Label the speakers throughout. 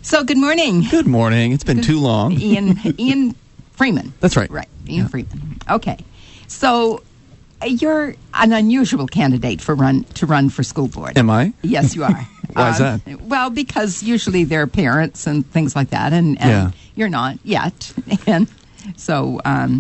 Speaker 1: So, good morning.
Speaker 2: Good morning. It's been too long.
Speaker 1: Ian Freeman.
Speaker 2: That's right.
Speaker 1: Right, Ian Freeman. Okay. So, you're an unusual candidate to run for school board.
Speaker 2: Am I?
Speaker 1: Yes, you are.
Speaker 2: Why is that?
Speaker 1: Well, because usually they're parents and things like that, and you're not yet. And so,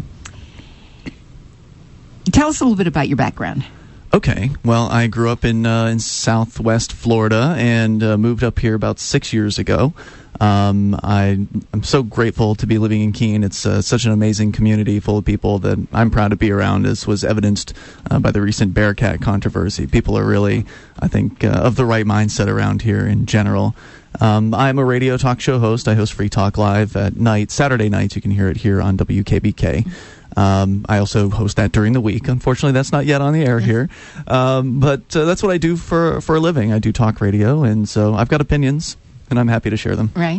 Speaker 1: tell us a little bit about your background.
Speaker 2: Okay. Well, I grew up in Southwest Florida and moved up here about 6 years ago. I'm so grateful to be living in Keene. It's such an amazing community full of people that I'm proud to be around, as was evidenced by the recent Bearcat controversy. People are really, I think, of the right mindset around here in general. I'm a radio talk show host. I host Free Talk Live at night, Saturday nights. You can hear it here on WKBK. I also host that during the week. Unfortunately, that's not yet on the air here. But that's what I do for a living. I do talk radio, and so I've got opinions, and I'm happy to share them.
Speaker 1: Right.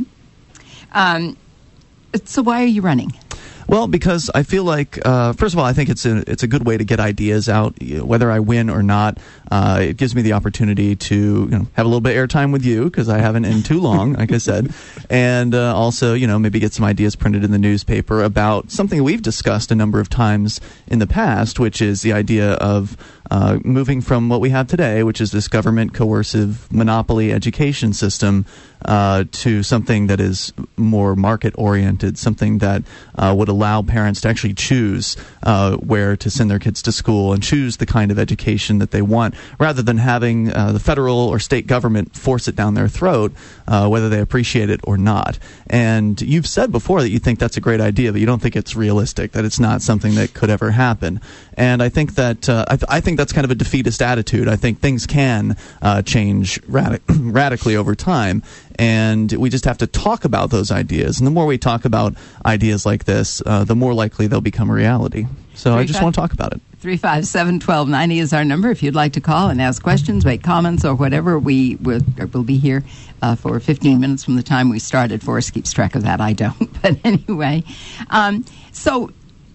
Speaker 1: So why are you running?
Speaker 2: Well, because I feel like, first of all, I think it's a good way to get ideas out, whether I win or not. It gives me the opportunity to have a little bit of airtime with you, because I haven't in too long, like I said, and also maybe get some ideas printed in the newspaper about something we've discussed a number of times in the past, which is the idea of moving from what we have today, which is this government coercive monopoly education system, to something that is more market-oriented, something that would allow parents to actually choose where to send their kids to school and choose the kind of education that they want, rather than having the federal or state government force it down their throat, whether they appreciate it or not. And you've said before that you think that's a great idea, but you don't think it's realistic, that it's not something that could ever happen. And I think that I think that's kind of a defeatist attitude. I think things can change radically over time, and we just have to talk about those ideas. And the more we talk about ideas like this, the more likely they'll become a reality. So I just want to talk about it.
Speaker 1: 357-1290 is our number. If you'd like to call and ask questions, make comments, or whatever, we'll be here for 15 minutes from the time we started. Forrest keeps track of that. I don't. But anyway, so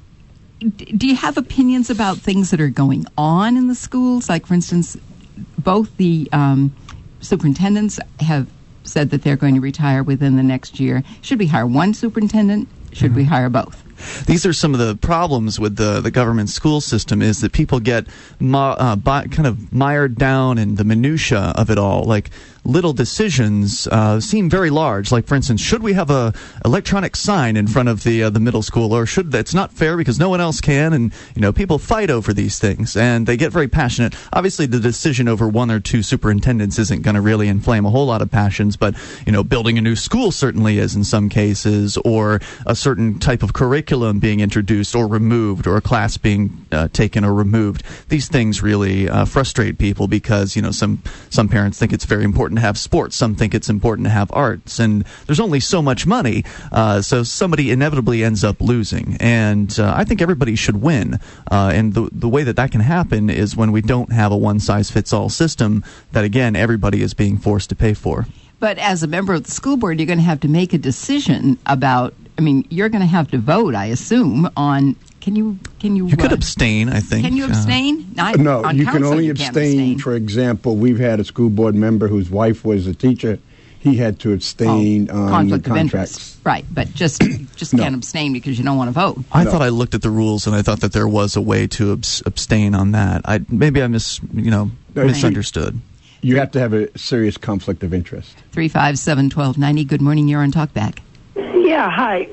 Speaker 1: do you have opinions about things that are going on in the schools? Like, for instance, both the superintendents have said that they're going to retire within the next year. Should we hire one superintendent? Should we hire both?
Speaker 2: These are some of the problems with the government school system, is that people get kind of mired down in the minutia of it all. Like, little decisions seem very large. Like, for instance, should we have a electronic sign in front of the middle school, or should that's not fair because no one else can? And people fight over these things, and they get very passionate. Obviously, the decision over one or two superintendents isn't going to really inflame a whole lot of passions, but building a new school certainly is in some cases, or a certain type of curriculum being introduced or removed, or a class being taken or removed. These things really frustrate people, because some parents think it's very important to have sports, some think it's important to have arts, and there's only so much money, so somebody inevitably ends up losing. And I think everybody should win, and the way that can happen is when we don't have a one-size-fits-all system that, again, everybody is being forced to pay for.
Speaker 1: But as a member of the school board, you're going to have to make a decision about, you're going to have to vote, I assume, on... Can you
Speaker 2: could abstain, I think.
Speaker 1: Can you abstain?
Speaker 3: No, you can only abstain. For example, we've had a school board member whose wife was a teacher. He had to abstain on the contracts.
Speaker 1: Right, but just can't abstain because you don't want to vote.
Speaker 2: I thought I looked at the rules, and I thought that there was a way to abstain on that. Maybe I misunderstood.
Speaker 3: You have to have a serious conflict of interest.
Speaker 1: 357-1290. Good morning. You're on Talkback.
Speaker 4: Yeah, hi.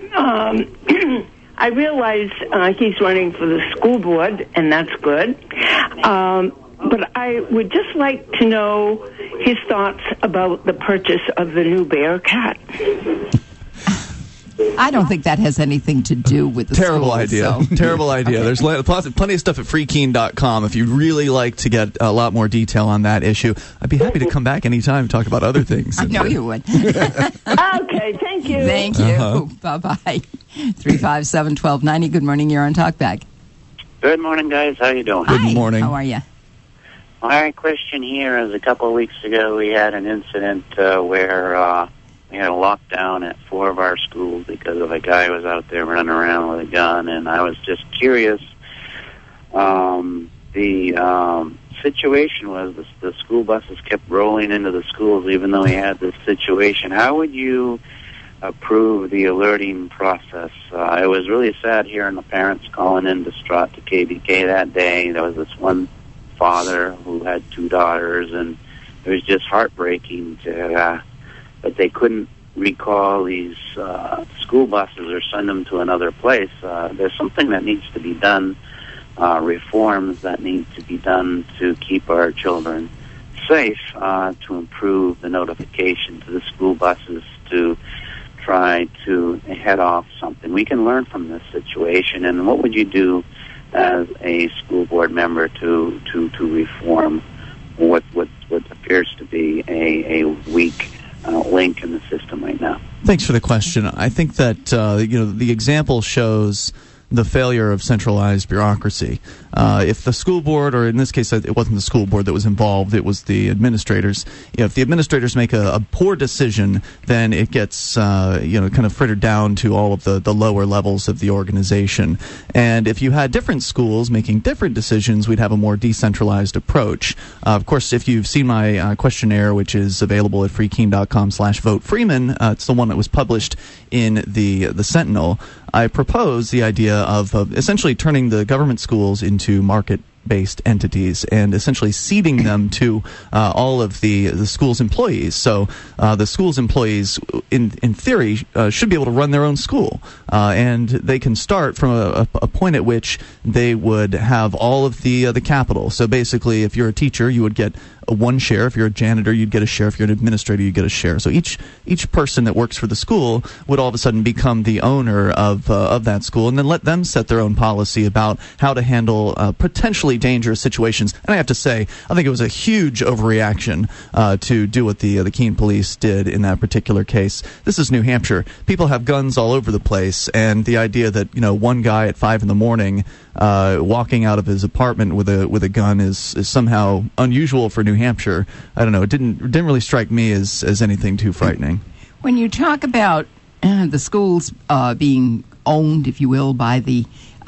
Speaker 4: I realize he's running for the school board, and that's good. But I would just like to know his thoughts about the purchase of the new Bearcat.
Speaker 1: I don't think that has anything to do with the
Speaker 2: Terrible
Speaker 1: school,
Speaker 2: idea.
Speaker 1: So.
Speaker 2: Terrible idea. There's plenty of stuff at freekeene.com if you'd really like to get a lot more detail on that issue. I'd be happy to come back anytime and talk about other things.
Speaker 1: I know you would.
Speaker 4: Okay, thank you.
Speaker 1: Thank you. Bye-bye. 357-1290. Good morning. You're on Talkback.
Speaker 5: Good morning, guys. How you doing?
Speaker 2: Good morning.
Speaker 1: How are you?
Speaker 5: My question here is, a couple of weeks ago we had an incident where we had a lockdown at 4 of our schools because of a guy who was out there running around with a gun, and I was just curious. The situation was the school buses kept rolling into the schools even though we had this situation. How would you approve the alerting process? It was really sad hearing the parents calling in distraught to KBK that day. There was this one father who had 2 daughters, and it was just heartbreaking that they couldn't recall these school buses or send them to another place. There's something that needs to be done, reforms that need to be done to keep our children safe, to improve the notification to the school buses, to try to head off something. We can learn from this situation. And what would you do as a school board member to reform what appears to be a weak link in the system right now?
Speaker 2: Thanks for the question. I think that the example shows the failure of centralized bureaucracy. If the school board, or in this case it wasn't the school board that was involved, it was the administrators, if the administrators make a poor decision, then it gets kind of frittered down to all of the lower levels of the organization. And if you had different schools making different decisions, we'd have a more decentralized approach. Of course, if you've seen my questionnaire, which is available at freekeen.com/vote-Freeman, it's the one that was published in the Sentinel, I propose the idea of essentially turning the government schools into market-based entities and essentially ceding them to all of the school's employees. So the school's employees, in theory, should be able to run their own school, and they can start from a point at which they would have all of the capital. So basically, if you're a teacher, you would get one share. If you're a janitor, you'd get a share. If you're an administrator, you'd get a share. So each person that works for the school would all of a sudden become the owner of that school, and then let them set their own policy about how to handle potentially dangerous situations. And I have to say, I think it was a huge overreaction to do what the Keene police did in that particular case. This is New Hampshire. People have guns all over the place, and the idea that one guy at 5 a.m. walking out of his apartment with a gun is somehow unusual for New Hampshire. I don't know. It didn't really strike me as anything too frightening.
Speaker 1: When you talk about the schools being owned, if you will, by the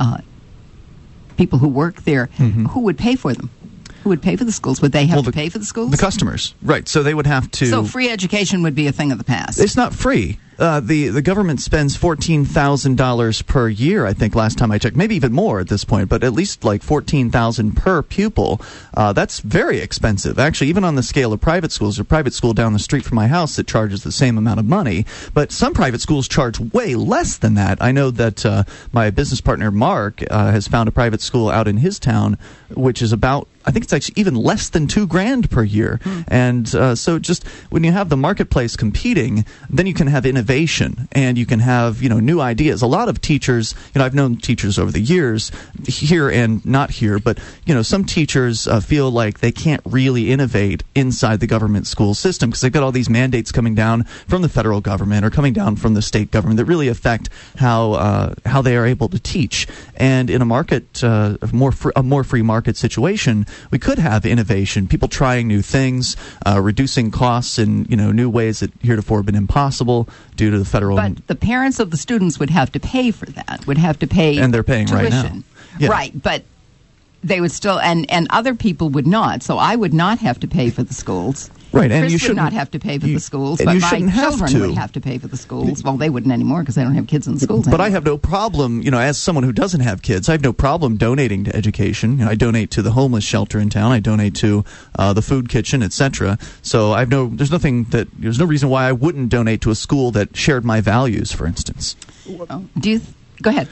Speaker 1: people who work there, who would pay for them? Who would pay for the schools? Would they have to pay for the schools?
Speaker 2: The customers, right. So they would have to...
Speaker 1: So free education would be a thing of the past.
Speaker 2: It's not free. The government spends $14,000 per year, I think, last time I checked. Maybe even more at this point, but at least like $14,000 per pupil. That's very expensive. Actually, even on the scale of private schools, a private school down the street from my house that charges the same amount of money, but some private schools charge way less than that. I know that my business partner, Mark, has found a private school out in his town, which is about, I think it's actually even less than $2,000 per year. And so just when you have the marketplace competing, then you can have innovation and you can have new ideas. A lot of teachers, I've known teachers over the years, here and not here, but some teachers feel like they can't really innovate inside the government school system because they've got all these mandates coming down from the federal government or coming down from the state government that really affect how they are able to teach. And in a market, a more free market situation, we could have innovation, people trying new things, reducing costs in new ways that heretofore have been impossible due to the federal.
Speaker 1: But the parents of the students would have to pay for that. Would have to pay,
Speaker 2: and they're paying
Speaker 1: tuition.
Speaker 2: Right now. Yeah.
Speaker 1: Right, but they would still, and other people would not. So I would not have to pay for the schools.
Speaker 2: Right, and
Speaker 1: Chris
Speaker 2: you should
Speaker 1: not have to pay for the schools, but my children would have to pay for the schools. Well, they wouldn't anymore because they don't have kids in the schools anymore.
Speaker 2: But I have no problem, as someone who doesn't have kids, I have no problem donating to education. I donate to the homeless shelter in town. I donate to the food kitchen, etc. So there's no reason why I wouldn't donate to a school that shared my values, for instance.
Speaker 1: Go ahead.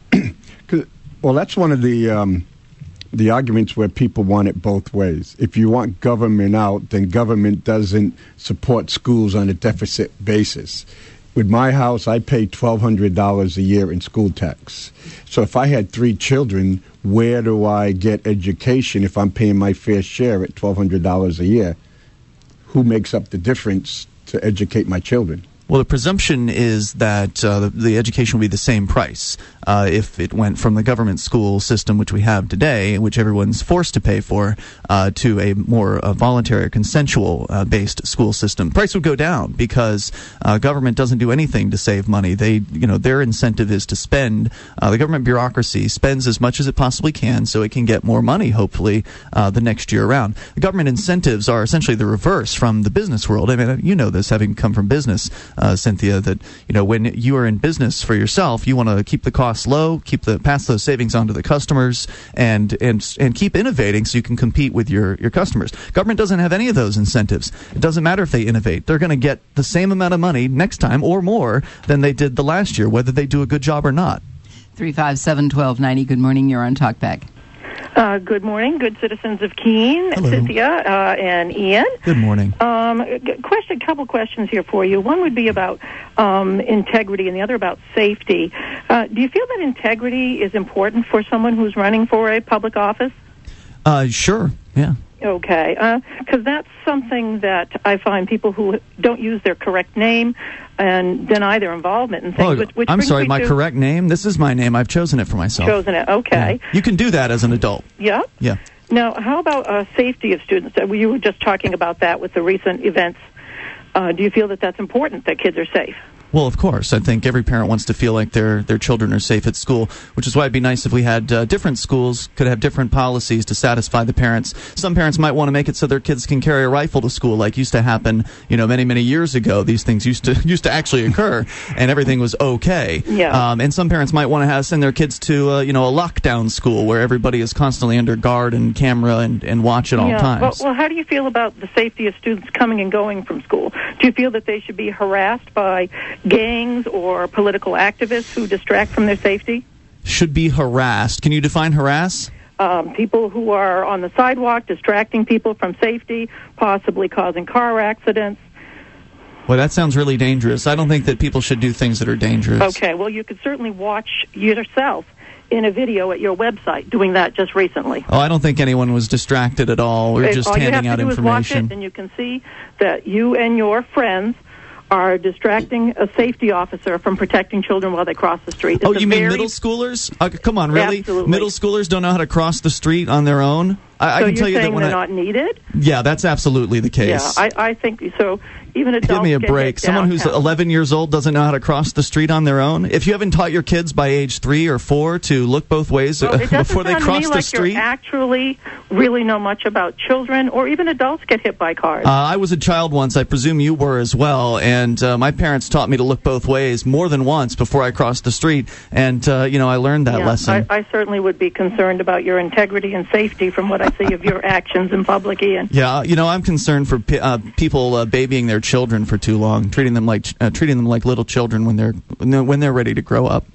Speaker 3: Well, that's one of the arguments where people want it both ways. If you want government out, then government doesn't support schools on a deficit basis. With my house, I pay $1,200 a year in school tax. So if I had 3 children, where do I get education if I'm paying my fair share at $1,200 a year? Who makes up the difference to educate my children?
Speaker 2: Well, the presumption is that the education will be the same price. if it went from the government school system, which we have today, which everyone's forced to pay for, to a more voluntary or consensual based school system. Price would go down because government doesn't do anything to save money. Their incentive is to spend. The government bureaucracy spends as much as it possibly can so it can get more money, hopefully, the next year around. The government incentives are essentially the reverse from the business world. I mean, you know this, having come from business, Cynthia, that when you are in business for yourself, you want to keep the costs low, pass those savings on to the customers, and keep innovating so you can compete with your customers. Government doesn't have any of those incentives. It doesn't matter if they innovate. They're going to get the same amount of money next time or more than they did the last year, whether they do a good job or not.
Speaker 1: 357-1290. Good morning. You're on Talkback.
Speaker 6: Good morning, good citizens of Keene,
Speaker 2: Hello.
Speaker 6: Cynthia and Ian.
Speaker 2: Good morning.
Speaker 6: Couple questions here for you. One would be about integrity and the other about safety. Do you feel that integrity is important for someone who's running for a public office?
Speaker 2: Sure, yeah.
Speaker 6: Okay, because that's something that I find people who don't use their correct name and deny their involvement in things. Which
Speaker 2: I'm sorry, my correct name? This is my name. I've chosen it for myself.
Speaker 6: Chosen it, okay.
Speaker 2: Yeah. You can do that as an adult.
Speaker 6: Yeah?
Speaker 2: Yeah.
Speaker 6: Now, how about safety of students? You were just talking about that with the recent events. Do you feel that that's important, that kids are safe?
Speaker 2: Well, of course. I think every parent wants to feel like their children are safe at school, which is why it'd be nice if we had different schools could have different policies to satisfy the parents. Some parents might want to make it so their kids can carry a rifle to school, like used to happen, many, many years ago. These things used to actually occur, and everything was okay.
Speaker 6: Yeah.
Speaker 2: And some parents might want to send their kids to a lockdown school where everybody is constantly under guard and camera and watch at all times.
Speaker 6: Well, how do you feel about the safety of students coming and going from school? Do you feel that they should be harassed by gangs or political activists who distract from their safety?
Speaker 2: Should be harassed. Can you define harass?
Speaker 6: People who are on the sidewalk distracting people from safety, possibly causing car accidents.
Speaker 2: Well, that sounds really dangerous. I don't think that people should do things that are dangerous.
Speaker 6: Okay, well, you could certainly watch yourself in a video at your website doing that just recently.
Speaker 2: Oh, I don't think anyone was distracted at all. We're just handing out information. All you have to do is watch it,
Speaker 6: and you can see that you and your friends are distracting a safety officer from protecting children while they cross the street.
Speaker 2: Oh, you mean middle schoolers? Come on, really?
Speaker 6: Absolutely.
Speaker 2: Middle schoolers don't know how to cross the street on their own? I can tell you that when
Speaker 6: they're not needed?
Speaker 2: Yeah, that's absolutely the case.
Speaker 6: Yeah, I think so. Even adults
Speaker 2: give me a break. Someone who's 11 years old doesn't know how to cross the street on their own. If you haven't taught your kids by age 3 or 4 to look both ways before they cross the street,
Speaker 6: you actually really know much about children, or even adults get hit by cars.
Speaker 2: I was a child once. I presume you were as well. And my parents taught me to look both ways more than once before I crossed the street. And I learned that lesson.
Speaker 6: I certainly would be concerned about your integrity and safety from what I see of your actions in public, Ian.
Speaker 2: Yeah, I'm concerned for people babying their children for too long, treating them like little children when they're ready to grow up.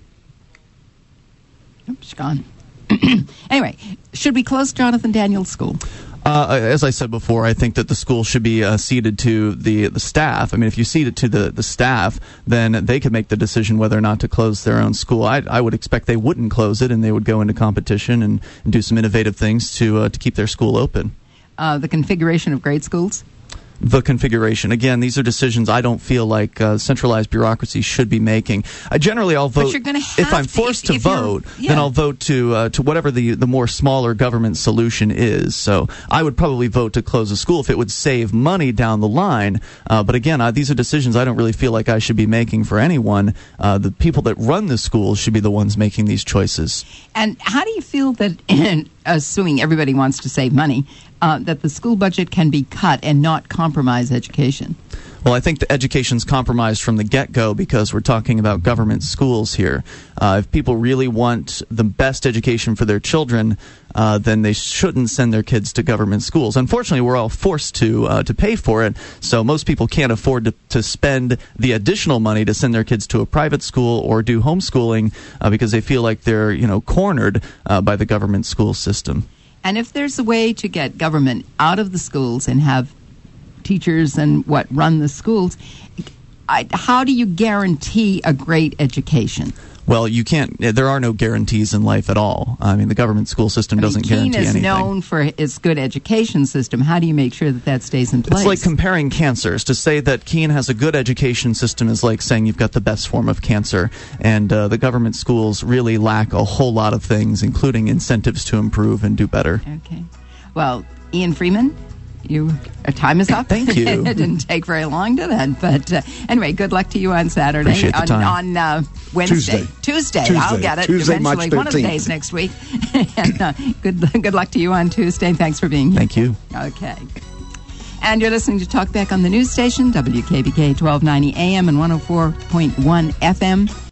Speaker 1: Oops, gone. Anyway, should we close Jonathan Daniels School?
Speaker 2: As I said before, I think that the school should be ceded to the staff. I mean, if you cede it to the staff, then they could make the decision whether or not to close their own school. I would expect they wouldn't close it, and they would go into competition and do some innovative things to keep their school open.
Speaker 1: The configuration of grade schools?
Speaker 2: The configuration. Again, these are decisions I don't feel like centralized bureaucracy should be making. Generally, I'll vote. If I'm forced to vote, then I'll vote to whatever the more smaller government solution is. So I would probably vote to close a school if it would save money down the line. But again, these are decisions I don't really feel like I should be making for anyone. The people that run the schools should be the ones making these choices.
Speaker 1: And how do you feel that, assuming everybody wants to save money, that the school budget can be cut and not compromise education?
Speaker 2: Well, I think the education's compromised from the get-go because we're talking about government schools here. If people really want the best education for their children, then they shouldn't send their kids to government schools. Unfortunately, we're all forced to pay for it, so most people can't afford to spend the additional money to send their kids to a private school or do homeschooling because they feel like they're cornered by the government school system.
Speaker 1: And if there's a way to get government out of the schools and have teachers and run the schools, how do you guarantee a great education?
Speaker 2: Well, you can't. There are no guarantees in life at all. I mean, the government school system doesn't guarantee anything.
Speaker 1: Keene is known for its good education system. How do you make sure that that stays in place?
Speaker 2: It's like comparing cancers. To say that Keene has a good education system is like saying you've got the best form of cancer. And the government schools really lack a whole lot of things, including incentives to improve and do better.
Speaker 1: Okay. Well, Ian Freeman, your time is up.
Speaker 2: Thank you.
Speaker 1: It didn't take very long to that. But anyway, good luck to you on Saturday.
Speaker 2: Appreciate the time.
Speaker 1: On Wednesday. Tuesday. I'll get it
Speaker 3: Tuesday,
Speaker 1: eventually.
Speaker 3: March 13th.
Speaker 1: One of the days next week. And good luck to you on Tuesday. Thanks for being here.
Speaker 2: Thank you.
Speaker 1: Okay. And you're listening to Talkback on the news station, WKBK 1290 AM and 104.1 FM.